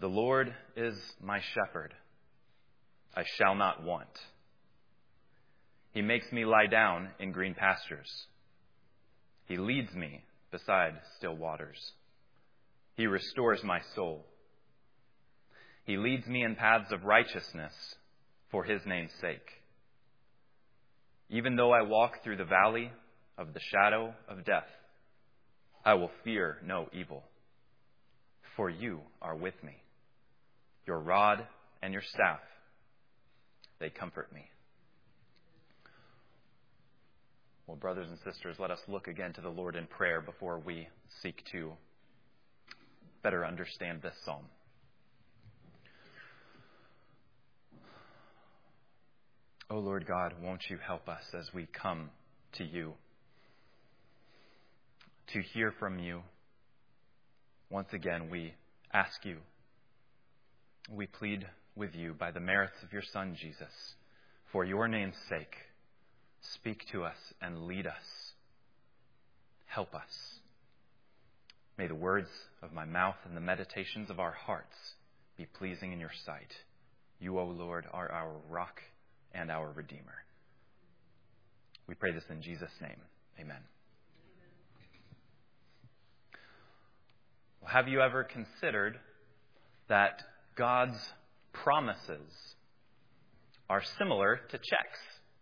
The Lord is my shepherd. I shall not want. He makes me lie down in green pastures. He leads me beside still waters. He restores my soul. He leads me in paths of righteousness for his name's sake. Even though I walk through the valley of the shadow of death, I will fear no evil, for you are with me. Your rod and your staff, they comfort me. Well, brothers and sisters, let us look again to the Lord in prayer before we seek to better understand this psalm. O Lord God, won't you help us as we come to you, to hear from you. Once again, we ask you, we plead with you by the merits of your Son, Jesus, for your name's sake, speak to us and lead us. Help us. May the words of my mouth and the meditations of our hearts be pleasing in your sight. You, O Lord, are our rock and our Redeemer. We pray this in Jesus' name. Amen. Well, have you ever considered that God's promises are similar to checks?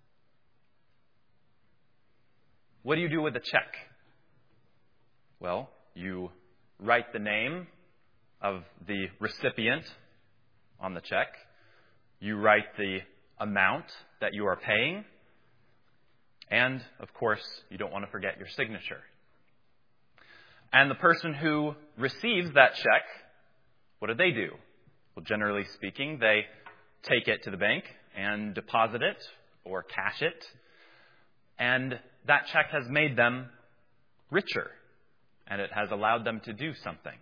What do you do with a check? Well, you write the name of the recipient on the check. You write the amount that you are paying. And, of course, you don't want to forget your signature. And the person who receives that check, what do? Well, generally speaking, they take it to the bank and deposit it or cash it. And that check has made them richer. And it has allowed them to do something.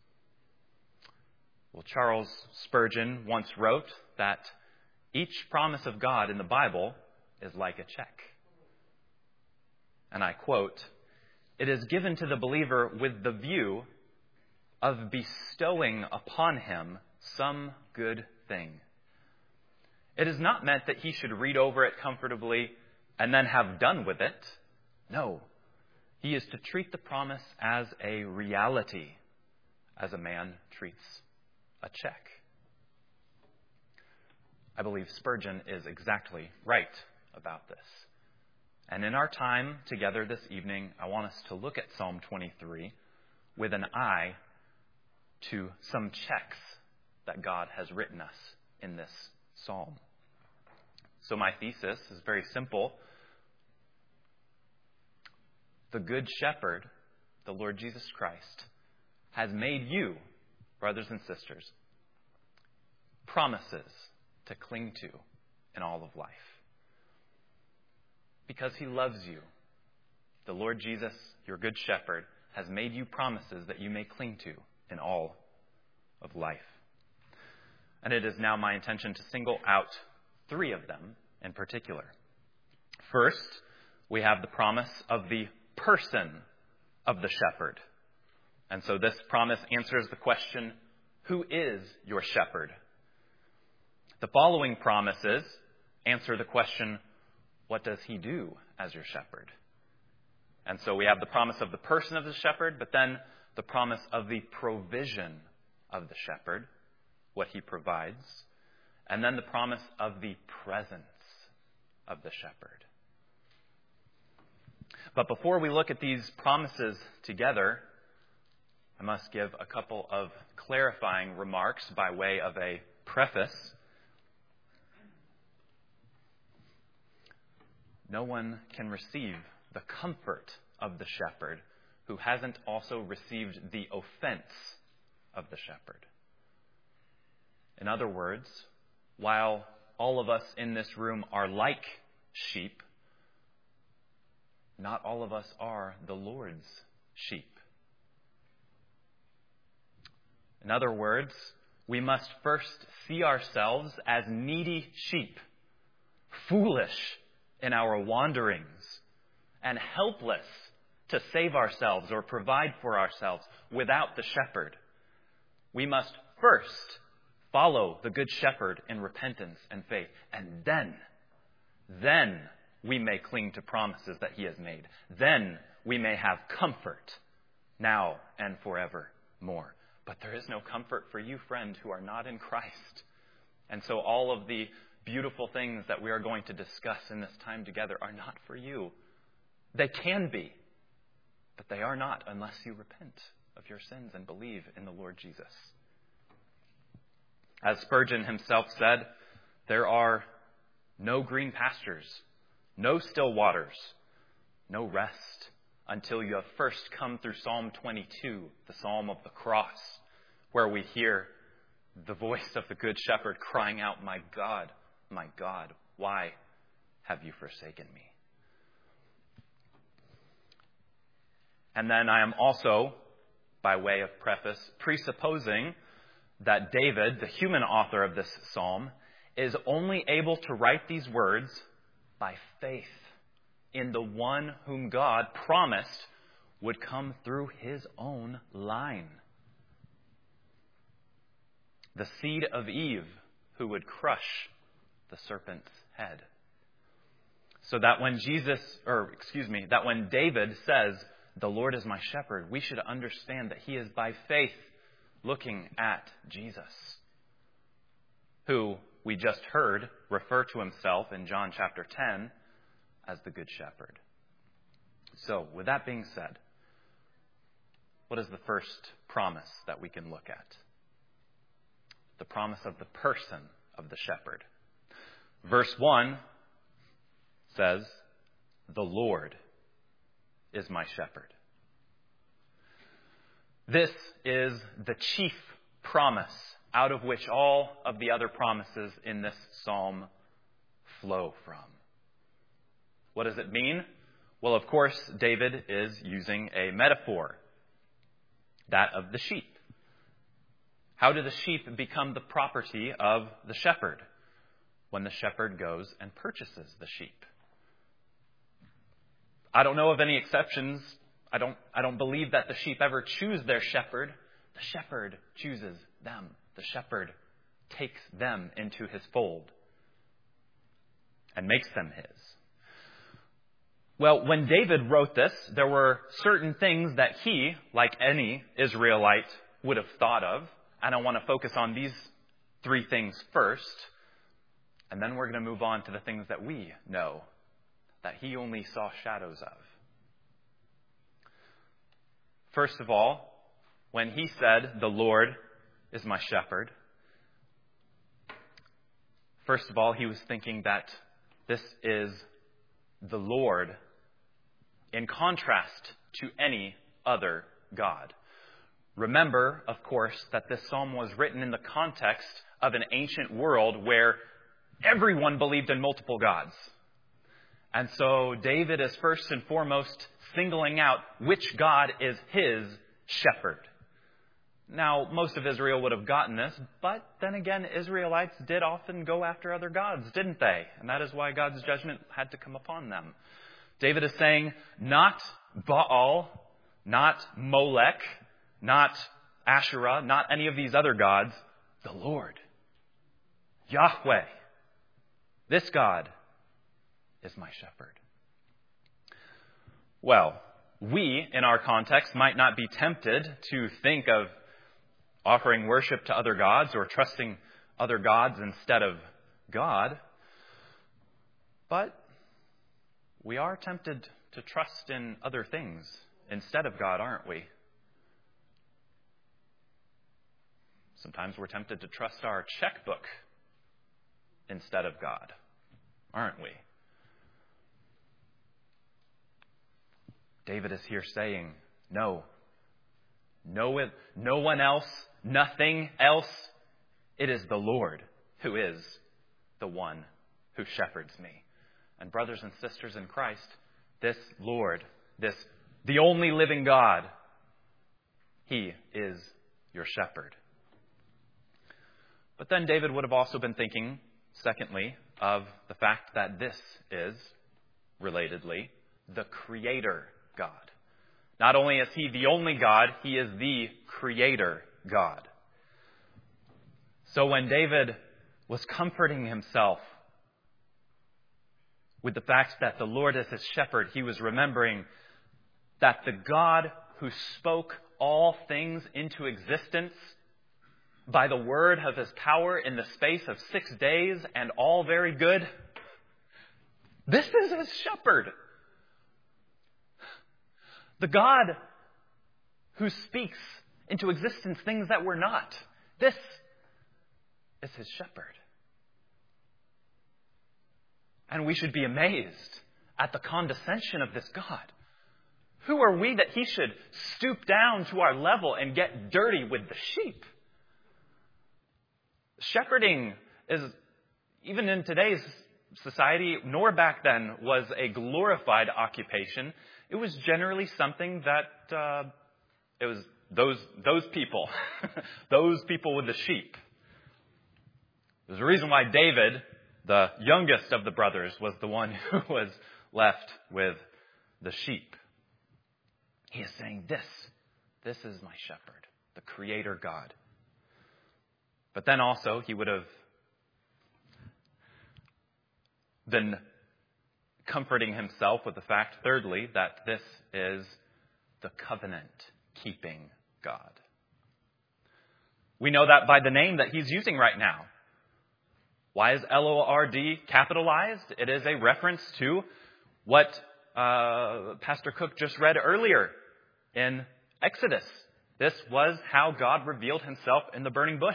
Well, Charles Spurgeon once wrote that each promise of God in the Bible is like a check. And I quote, "It is given to the believer with the view of bestowing upon him some good thing. It is not meant that he should read over it comfortably and then have done with it. No, he is to treat the promise as a reality, as a man treats a check." I believe Spurgeon is exactly right about this. And in our time together this evening, I want us to look at Psalm 23 with an eye to some checks that God has written us in this psalm. So my thesis is very simple. The Good Shepherd, the Lord Jesus Christ, has made you, brothers and sisters, promises to cling to in all of life. Because he loves you, the Lord Jesus, your Good Shepherd, has made you promises that you may cling to in all of life. And it is now my intention to single out 3 of them in particular. First, we have the promise of the person of the shepherd. And so this promise answers the question, who is your shepherd? The following promises answer the question, what does he do as your shepherd? And so we have the promise of the person of the shepherd, but then the promise of the provision of the shepherd, what he provides, and then the promise of the presence of the shepherd. But before we look at these promises together, I must give a couple of clarifying remarks by way of a preface. No one can receive the comfort of the shepherd who hasn't also received the offense of the shepherd. In other words, while all of us in this room are like sheep, not all of us are the Lord's sheep. In other words, we must first see ourselves as needy sheep, foolish in our wanderings, and helpless to save ourselves or provide for ourselves without the shepherd. We must first follow the Good Shepherd in repentance and faith, and then we may cling to promises that he has made. Then we may have comfort now and forevermore. But there is no comfort for you, friend, who are not in Christ. And so all of the beautiful things that we are going to discuss in this time together are not for you. They can be, but they are not unless you repent of your sins and believe in the Lord Jesus. As Spurgeon himself said, there are no green pastures, no still waters, no rest until you have first come through Psalm 22, the Psalm of the Cross, where we hear the voice of the Good Shepherd crying out, my God, why have you forsaken me? And then I am also, by way of preface, presupposing that David, the human author of this psalm, is only able to write these words by faith in the one whom God promised would come through his own line. The seed of Eve who would crush the serpent's head. So that when that when David says, the Lord is my shepherd, we should understand that he is by faith looking at Jesus, who we just heard refer to himself in John chapter 10 as the Good Shepherd. So, with that being said, what is the first promise that we can look at? The promise of the person of the shepherd. Verse 1 says, the Lord is my shepherd. This is the chief promise out of which all of the other promises in this psalm flow from. What does it mean? Well, of course, David is using a metaphor, that of the sheep. How do the sheep become the property of the shepherd? When the shepherd goes and purchases the sheep. I don't know of any exceptions. I don't believe that the sheep ever choose their shepherd. The shepherd chooses them. The shepherd takes them into his fold and makes them his. Well, when David wrote this, there were certain things that he, like any Israelite, would have thought of. And I want to focus on these three things first. And then we're going to move on to the things that we know that he only saw shadows of. First of all, when he said, the Lord is my shepherd, first of all, he was thinking that this is the Lord in contrast to any other God. Remember, of course, that this psalm was written in the context of an ancient world where everyone believed in multiple gods. And so David is first and foremost singling out which God is his shepherd. Now, most of Israel would have gotten this, but then again, Israelites did often go after other gods, didn't they? And that is why God's judgment had to come upon them. David is saying, not Baal, not Molech, not Asherah, not any of these other gods, the Lord, Yahweh, this God is my shepherd. Well, we, in our context, might not be tempted to think of offering worship to other gods or trusting other gods instead of God. But we are tempted to trust in other things instead of God, aren't we? Sometimes we're tempted to trust our checkbook instead of God, aren't we? David is here saying, no one else, nothing else. It is the Lord who is the one who shepherds me. And brothers and sisters in Christ, this Lord, the only living God, he is your shepherd. But then David would have also been thinking, secondly, of the fact that this is, relatedly, the Creator God. Not only is he the only God, he is the Creator God. So when David was comforting himself with the fact that the Lord is his shepherd, he was remembering that the God who spoke all things into existence by the word of his power in the space of 6 days, and all very good, this is his shepherd. The God who speaks into existence things that were not. This is his shepherd. And we should be amazed at the condescension of this God. Who are we that he should stoop down to our level and get dirty with the sheep? Shepherding is, even in today's society, nor back then, was a glorified occupation. It was generally something that it was those people, those people with the sheep. There's a reason why David, the youngest of the brothers, was the one who was left with the sheep. He is saying, this is my shepherd, the Creator God. But then also, he would have been comforting himself with the fact, thirdly, that this is the covenant-keeping God. We know that by the name that he's using right now. Why is L-O-R-D capitalized? It is a reference to what Pastor Cook just read earlier in Exodus. This was how God revealed himself in the burning bush.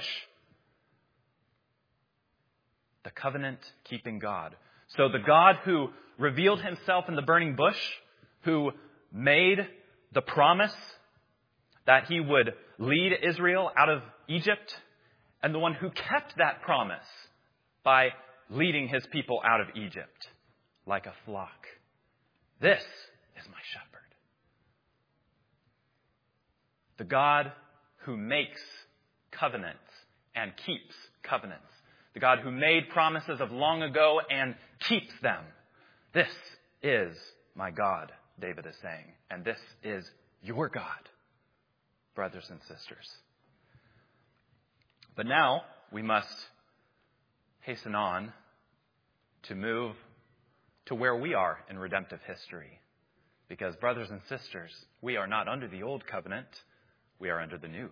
The covenant-keeping God. So the God who revealed himself in the burning bush, who made the promise that he would lead Israel out of Egypt, and the one who kept that promise by leading his people out of Egypt like a flock. This is my shepherd. The God who makes covenants and keeps covenants. The God who made promises of long ago and keeps them. This is my God, David is saying. And this is your God, brothers and sisters. But now we must hasten on to move to where we are in redemptive history. Because, brothers and sisters, we are not under the old covenant, we are under the new.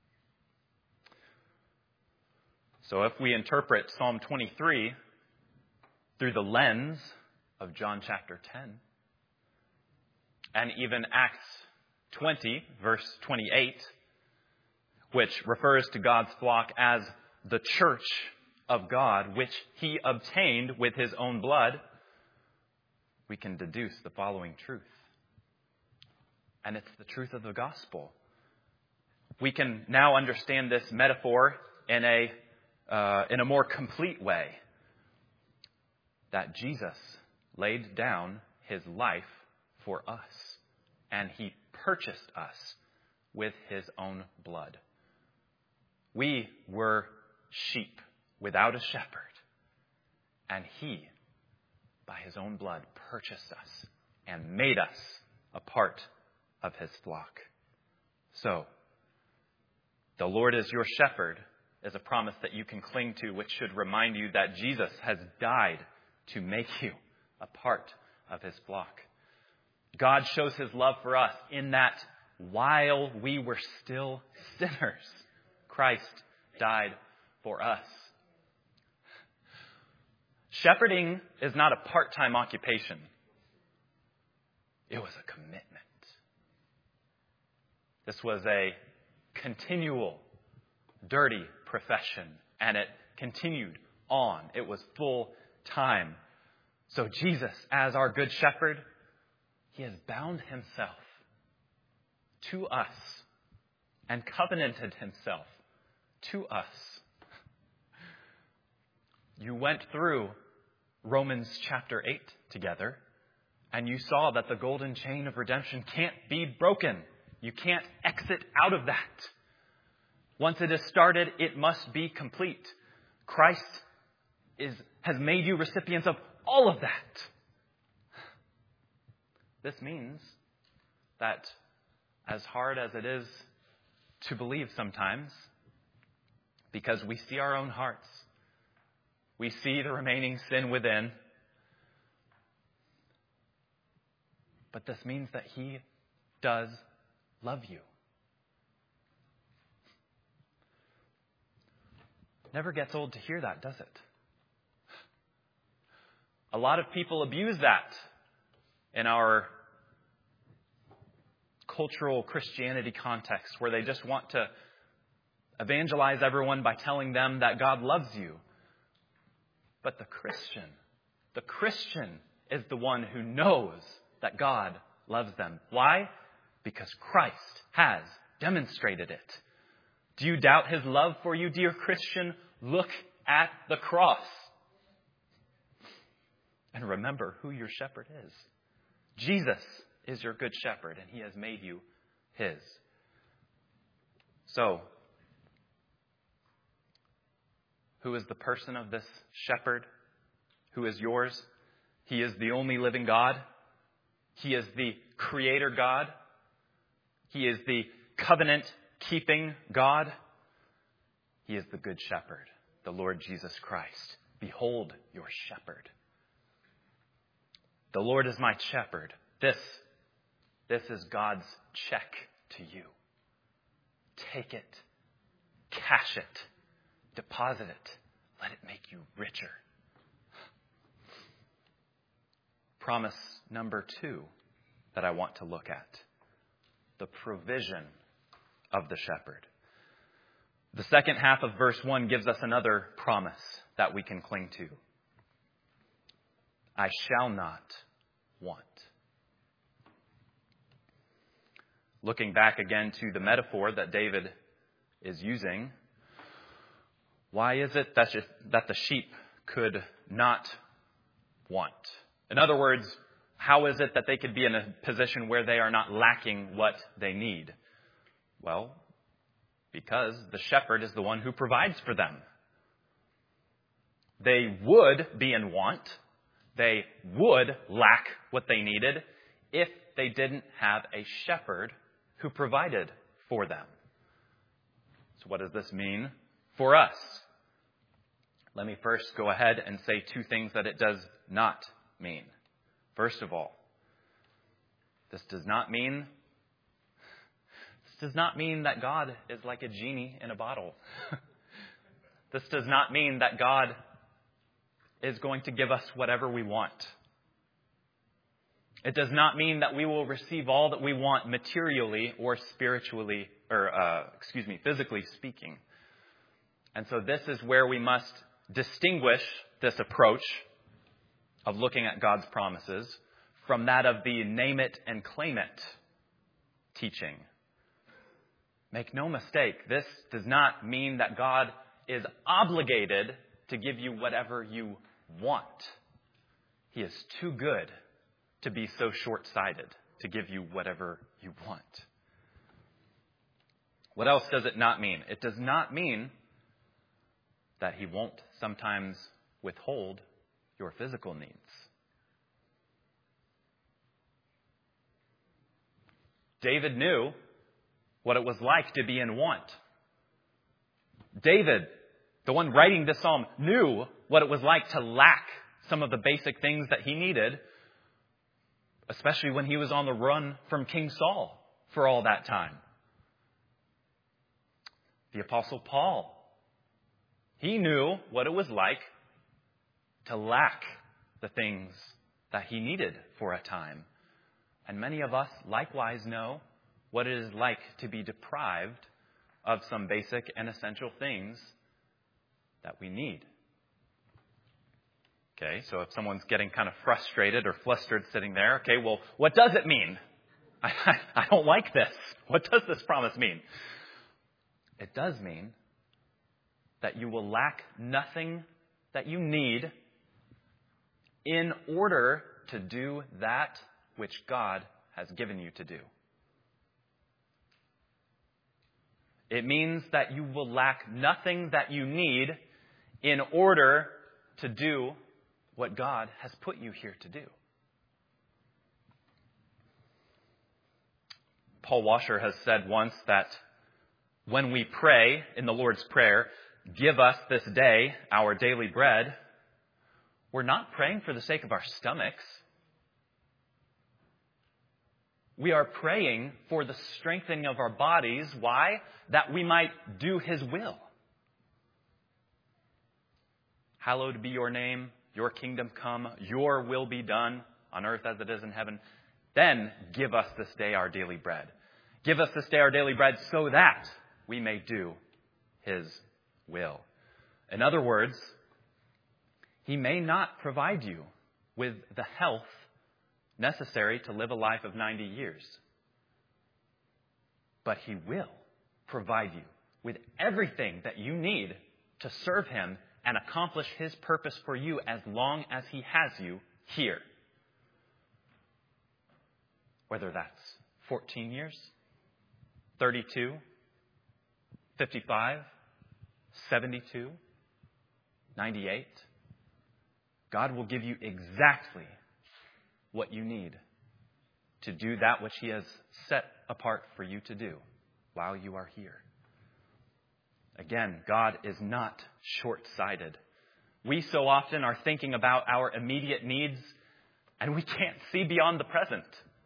So if we interpret Psalm 23 through the lens of John chapter 10, and even Acts 20, verse 28, which refers to God's flock as the church of God, which he obtained with his own blood, we can deduce the following truth. And it's the truth of the gospel. We can now understand this metaphor in a more complete way. That Jesus laid down his life for us, and he purchased us with his own blood. We were sheep without a shepherd, and he, by his own blood, purchased us and made us a part of his flock. So, the Lord is your shepherd is a promise that you can cling to, which should remind you that Jesus has died to make you a part of his flock. God shows his love for us in that while we were still sinners, Christ died for us. Shepherding is not a part-time occupation. It was a commitment. This was a continual, dirty profession, and it continued on. It was full time. So Jesus, as our good shepherd, he has bound himself to us and covenanted himself to us. You went through Romans chapter 8 together, and you saw that the golden chain of redemption can't be broken. You can't exit out of that. Once it is started, it must be complete. Christ has made you recipients of all of that. This means that, as hard as it is to believe sometimes, because we see our own hearts. We see the remaining sin within. But this means that He does love you. Never gets old to hear that, does it? A lot of people abuse that in our cultural Christianity context, where they just want to evangelize everyone by telling them that God loves you. But the Christian is the one who knows that God loves them. Why? Because Christ has demonstrated it. Do you doubt His love for you, dear Christian? Look at the cross. And remember who your shepherd is. Jesus is your good shepherd, and He has made you His. So, who is the person of this shepherd? Who is yours? He is the only living God. He is the Creator God. He is the covenant-keeping God. He is the Good Shepherd, the Lord Jesus Christ. Behold your shepherd. The Lord is my shepherd. This is God's check to you. Take it. Cash it. Deposit it. Let it make you richer. Promise number 2 that I want to look at. The provision of the shepherd. The second half of verse 1 gives us another promise that we can cling to. I shall not want. Looking back again to the metaphor that David is using, why is it that the sheep could not want? In other words, how is it that they could be in a position where they are not lacking what they need? Well, because the shepherd is the one who provides for them. They would be in want. They would lack what they needed if they didn't have a shepherd who provided for them. So what does this mean for us? Let me first go ahead and say 2 things that it does not mean. First of all, this does not mean that God is like a genie in a bottle. This does not mean that God is going to give us whatever we want. It does not mean that we will receive all that we want materially or spiritually, physically speaking. And so this is where we must distinguish this approach of looking at God's promises from that of the name it and claim it teaching. Make no mistake, this does not mean that God is obligated to give you whatever you want. He is too good to be so short-sighted to give you whatever you want. What else does it not mean? It does not mean that He won't sometimes withhold your physical needs. David knew what it was like to be in want. David, the one writing this psalm, knew what it was like to lack some of the basic things that he needed, especially when he was on the run from King Saul for all that time. The Apostle Paul, he knew what it was like to lack the things that he needed for a time. And many of us likewise know what it is like to be deprived of some basic and essential things that we need. Okay, so if someone's getting kind of frustrated or flustered sitting there, okay, well, what does it mean? I don't like this. What does this promise mean? It does mean that you will lack nothing that you need in order to do that which God has given you to do. It means that you will lack nothing that you need in order to do what God has put you here to do. Paul Washer has said once that when we pray in the Lord's Prayer, give us this day our daily bread, we're not praying for the sake of our stomachs. We are praying for the strengthening of our bodies. Why? That we might do His will. Hallowed be your name, your kingdom come, your will be done on earth as it is in heaven. Then give us this day our daily bread. Give us this day our daily bread so that we may do His will. In other words, He may not provide you with the health necessary to live a life of 90 years. But He will provide you with everything that you need to serve Him and accomplish His purpose for you as long as He has you here. Whether that's 14 years, 32, 55, 72, 98, God will give you exactly what you need to do that which He has set apart for you to do while you are here. Again, God is not short-sighted. We so often are thinking about our immediate needs, and we can't see beyond the present.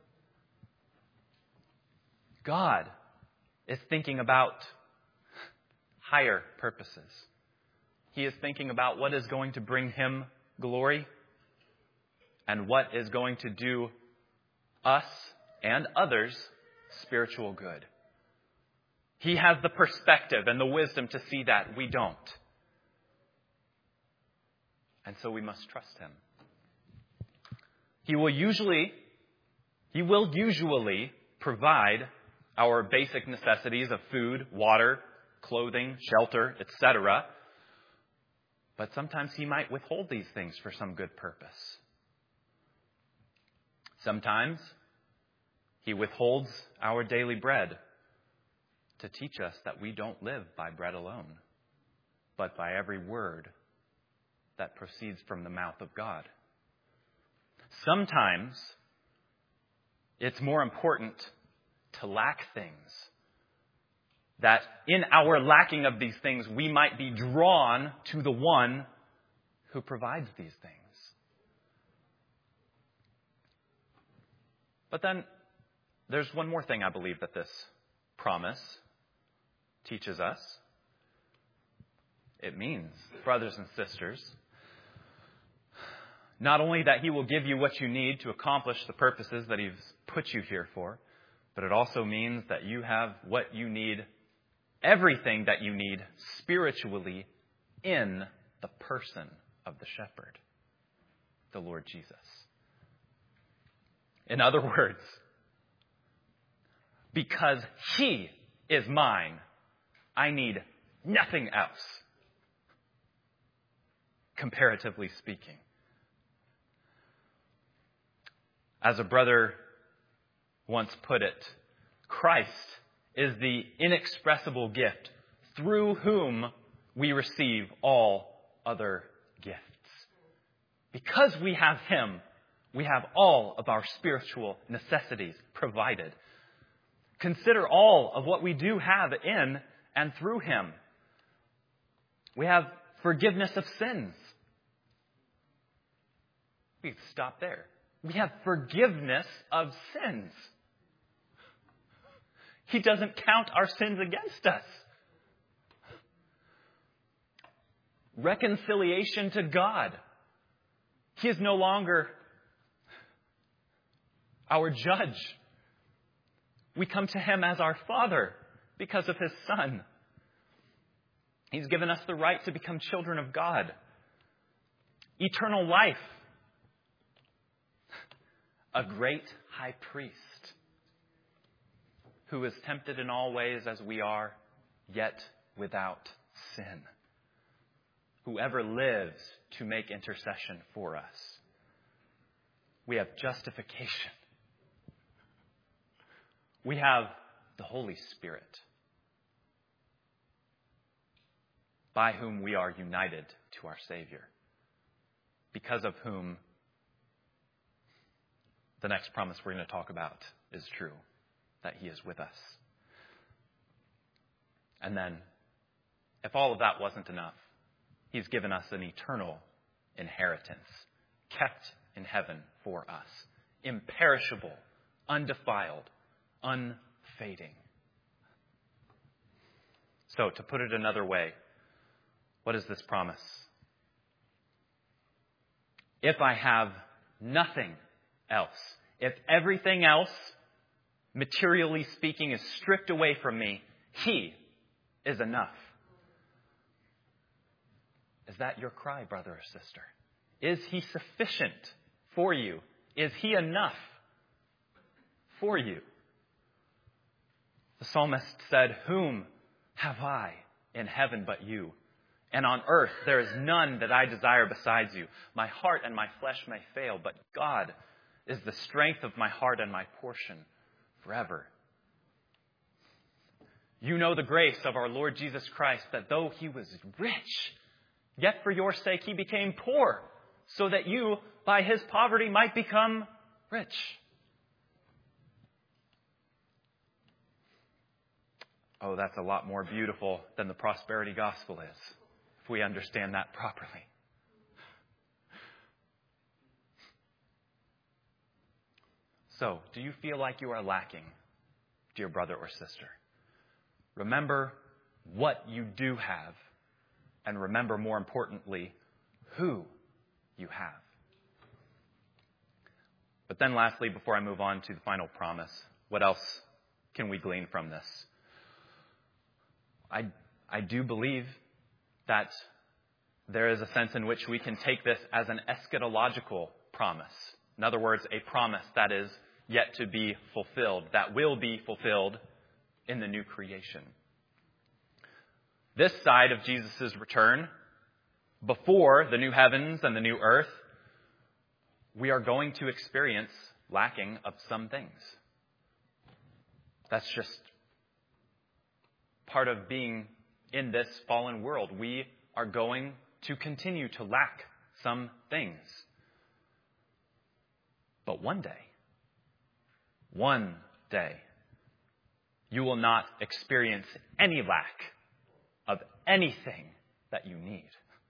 God is thinking about higher purposes. He is thinking about what is going to bring Him glory and what is going to do us and others spiritual good. He has the perspective and the wisdom to see that. We don't. And so we must trust Him. He will usually provide our basic necessities of food, water, clothing, shelter, etc. But sometimes He might withhold these things for some good purpose. Sometimes He withholds our daily bread to teach us that we don't live by bread alone, but by every word that proceeds from the mouth of God. Sometimes it's more important to lack things, that in our lacking of these things, we might be drawn to the one who provides these things. But then there's one more thing I believe that this promise teaches us. It means, brothers and sisters, not only that He will give you what you need to accomplish the purposes that He's put you here for, but it also means that you have what you need, everything that you need spiritually in the person of the shepherd, the Lord Jesus. In other words, because He is mine, I need nothing else, comparatively speaking. As a brother once put it, Christ is the inexpressible gift through whom we receive all other gifts. Because we have Him, we have all of our spiritual necessities provided. Consider all of what we do have in and through Him. We have forgiveness of sins. We can stop there. We have forgiveness of sins. He doesn't count our sins against us. Reconciliation to God. He is no longer our judge. We come to Him as our Father because of His Son. He's given us the right to become children of God. Eternal life. A great high priest who is tempted in all ways as we are, yet without sin. Whoever lives to make intercession for us. We have justification. We have the Holy Spirit, by whom we are united to our Savior, because of whom the next promise we're going to talk about is true, that He is with us. And then if all of that wasn't enough, He's given us an eternal inheritance, kept in heaven for us, imperishable, undefiled, unfading. So, to put it another way, what is this promise? If I have nothing else, if everything else, materially speaking, is stripped away from me, He is enough. Is that your cry, brother or sister? Is He sufficient for you? Is He enough for you? The psalmist said, "Whom have I in heaven but you? And on earth there is none that I desire besides you. My heart and my flesh may fail, but God is the strength of my heart and my portion forever." You know the grace of our Lord Jesus Christ, that though He was rich, yet for your sake He became poor, so that you, by His poverty, might become rich. Oh, that's a lot more beautiful than the prosperity gospel is, if we understand that properly. So, do you feel like you are lacking, dear brother or sister? Remember what you do have, and remember, more importantly, who you have. But then lastly, before I move on to the final promise, what else can we glean from this? I do believe that there is a sense in which we can take this as an eschatological promise. In other words, a promise that is yet to be fulfilled, that will be fulfilled in the new creation. This side of Jesus' return, before the new heavens and the new earth, we are going to experience lacking of some things. That's just part of being in this fallen world. We are going to continue to lack some things. But one day, you will not experience any lack of anything that you need.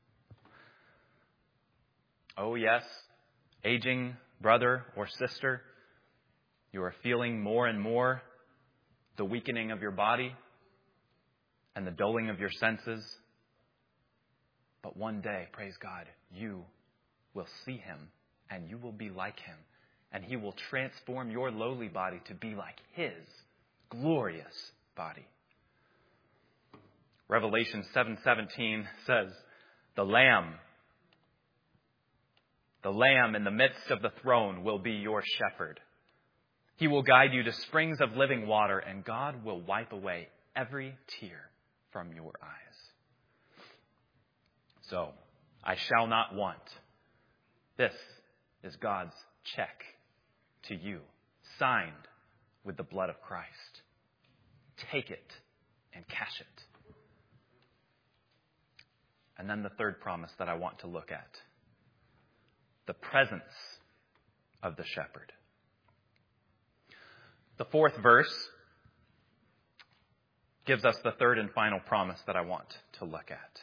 Oh yes, aging brother or sister, you are feeling more and more the weakening of your body and the dulling of your senses. But one day, praise God, you will see Him and you will be like Him. And He will transform your lowly body to be like His glorious body. Revelation 7:17 says, the Lamb in the midst of the throne will be your shepherd. He will guide you to springs of living water, and God will wipe away every tear from your eyes. So, I shall not want. This is God's check to you, signed with the blood of Christ. Take it and cash it. And then the third promise that I want to look at. The presence of the shepherd. The fourth verse gives us the third and final promise that I want to look at.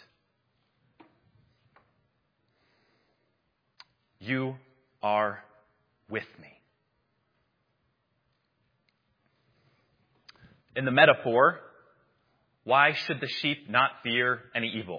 You are with me. In the metaphor, why should the sheep not fear any evil?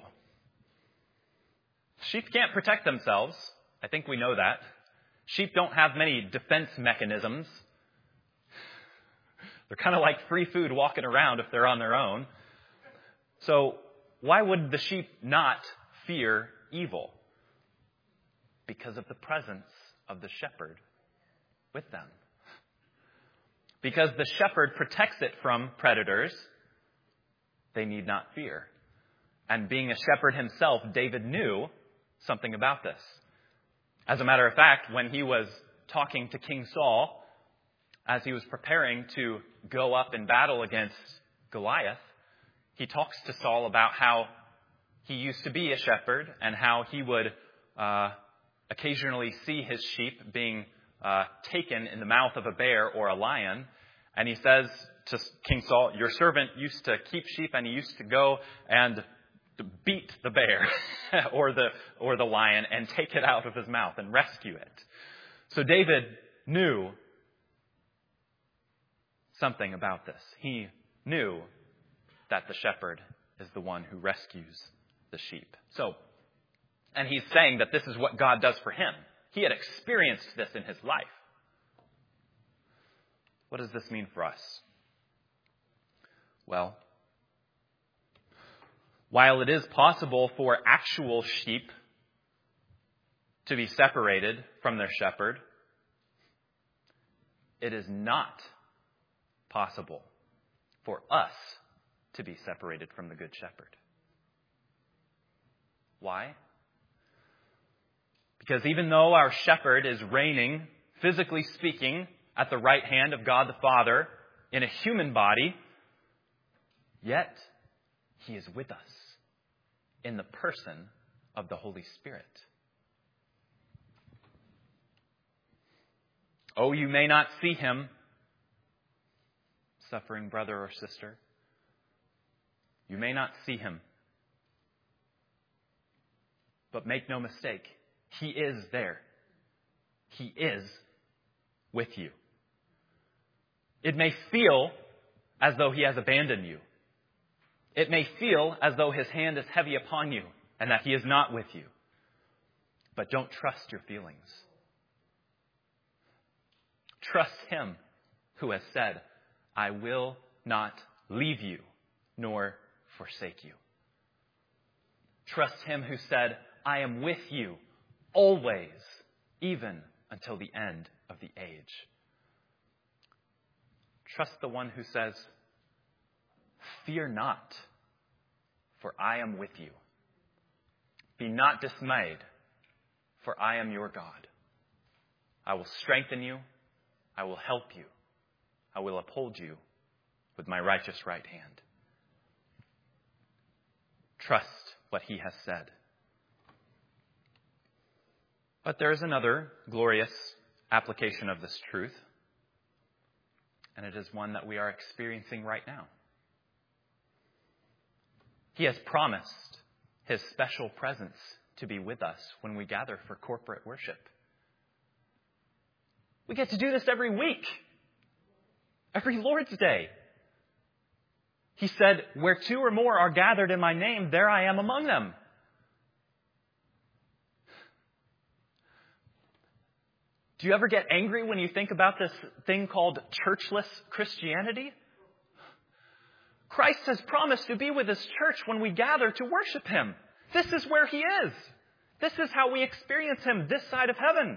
Sheep can't protect themselves. I think we know that. Sheep don't have many defense mechanisms. They're kind of like free food walking around if they're on their own. So why would the sheep not fear evil? Because of the presence of the shepherd with them. Because the shepherd protects it from predators, they need not fear. And being a shepherd himself, David knew something about this. As a matter of fact, when he was talking to King Saul, as he was preparing to go up in battle against Goliath, he talks to Saul about how he used to be a shepherd and how he would occasionally see his sheep being taken in the mouth of a bear or a lion. And he says to King Saul, your servant used to keep sheep and he used to go and to beat the bear or the lion and take it out of his mouth and rescue it. So David knew something about this. He knew that the shepherd is the one who rescues the sheep. And he's saying that this is what God does for him. He had experienced this in his life. What does this mean for us? Well, while it is possible for actual sheep to be separated from their shepherd, it is not possible for us to be separated from the Good Shepherd. Why? Because even though our shepherd is reigning, physically speaking, at the right hand of God the Father in a human body, yet he is with us in the person of the Holy Spirit. Oh, you may not see him, suffering brother or sister. You may not see him. But make no mistake, he is there. He is with you. It may feel as though he has abandoned you. It may feel as though his hand is heavy upon you and that he is not with you. But don't trust your feelings. Trust him who has said, I will not leave you nor forsake you. Trust him who said, I am with you always, even until the end of the age. Trust the one who says, fear not, for I am with you. Be not dismayed, for I am your God. I will strengthen you. I will help you. I will uphold you with my righteous right hand. Trust what he has said. But there is another glorious application of this truth, and it is one that we are experiencing right now. He has promised his special presence to be with us when we gather for corporate worship. We get to do this every week, every Lord's Day. He said, where two or more are gathered in my name, there I am among them. Do you ever get angry when you think about this thing called churchless Christianity? Christ has promised to be with his church when we gather to worship him. This is where he is. This is how we experience him this side of heaven.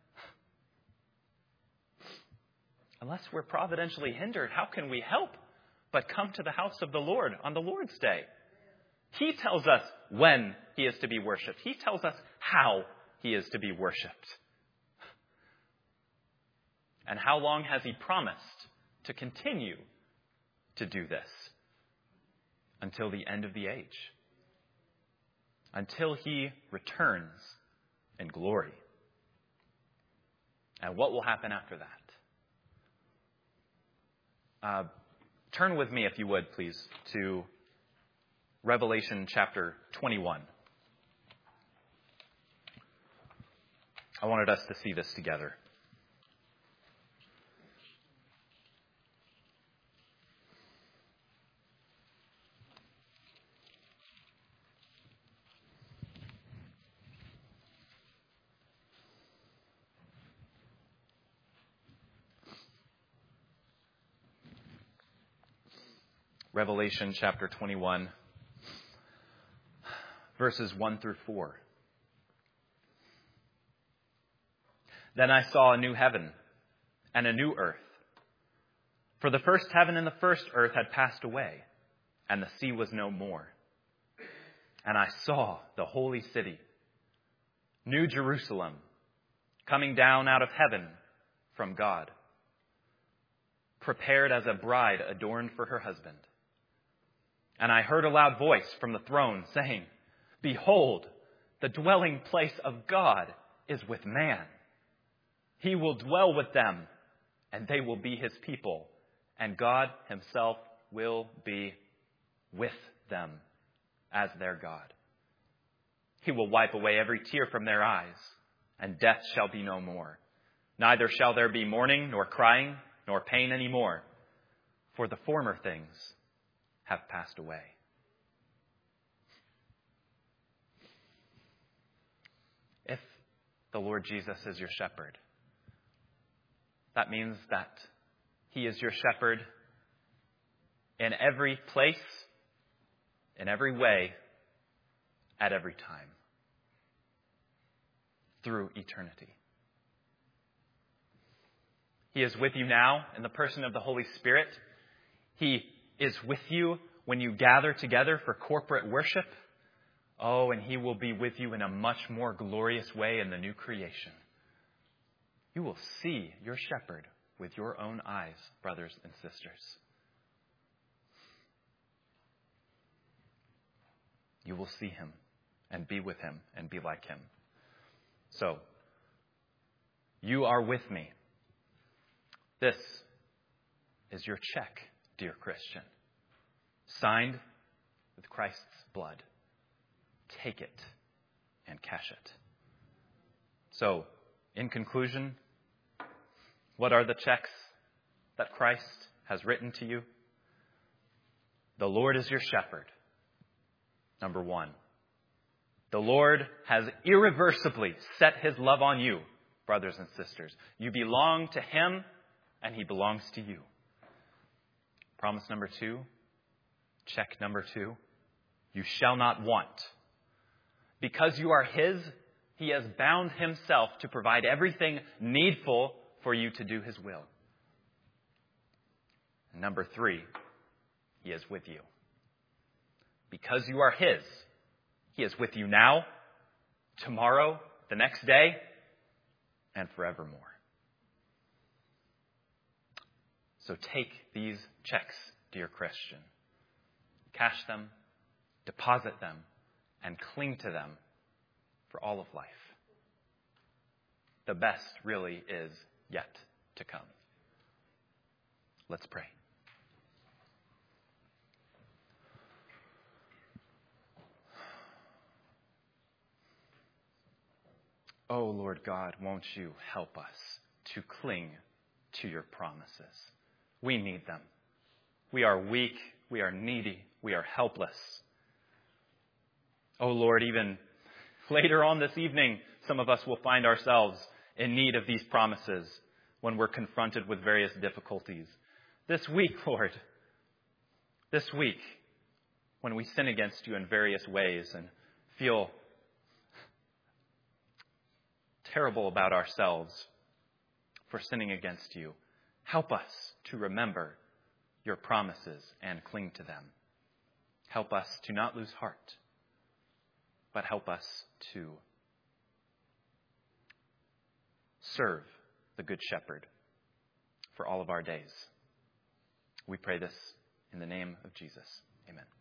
Unless we're providentially hindered, how can we help but come to the house of the Lord on the Lord's Day? He tells us when he is to be worshipped. He tells us how he is to be worshipped. And how long has he promised to continue to do this? Until the end of the age. Until he returns in glory. And what will happen after that? Turn with me, if you would, please, to Revelation chapter 21. I wanted us to see this together. Revelation chapter 21, verses 1 through 4. Then I saw a new heaven and a new earth. For the first heaven and the first earth had passed away, and the sea was no more. And I saw the holy city, New Jerusalem, coming down out of heaven from God, prepared as a bride adorned for her husband. And I heard a loud voice from the throne saying, behold, the dwelling place of God is with man. He will dwell with them, and they will be his people, and God himself will be with them. as their God. He will wipe away every tear from their eyes, and death shall be no more. Neither shall there be mourning, nor crying, nor pain any more, for the former things have passed away. If the Lord Jesus is your shepherd, that means that He is your shepherd in every place, in every way, at every time, through eternity. He is with you now in the person of the Holy Spirit. He is with you when you gather together for corporate worship. Oh, and He will be with you in a much more glorious way in the new creation. You will see your shepherd with your own eyes, brothers and sisters. You will see Him and be with Him and be like Him. So, you are with me. This is your check, dear Christian, signed with Christ's blood. Take it and cash it. So, in conclusion, what are the checks that Christ has written to you? The Lord is your shepherd. Number one. The Lord has irreversibly set His love on you, brothers and sisters. You belong to Him, and He belongs to you. Promise number two. Check number two. You shall not want. Because you are His, He has bound Himself to provide everything needful for you to do His will. And number three, He is with you. Because you are His, He is with you now, tomorrow, the next day, and forevermore. So take these checks, dear Christian. Cash them, deposit them, and cling to them for all of life. The best really is yet to come. Let's pray. Oh, Lord God, won't you help us to cling to your promises? We need them. We are weak. We are needy. We are helpless. Oh, Lord, even later on this evening, some of us will find ourselves in need of these promises when we're confronted with various difficulties. This week, Lord, this week, when we sin against you in various ways and feel terrible about ourselves for sinning against you, help us to remember your promises and cling to them. Help us to not lose heart, but help us to serve the Good Shepherd for all of our days. We pray this in the name of Jesus. Amen.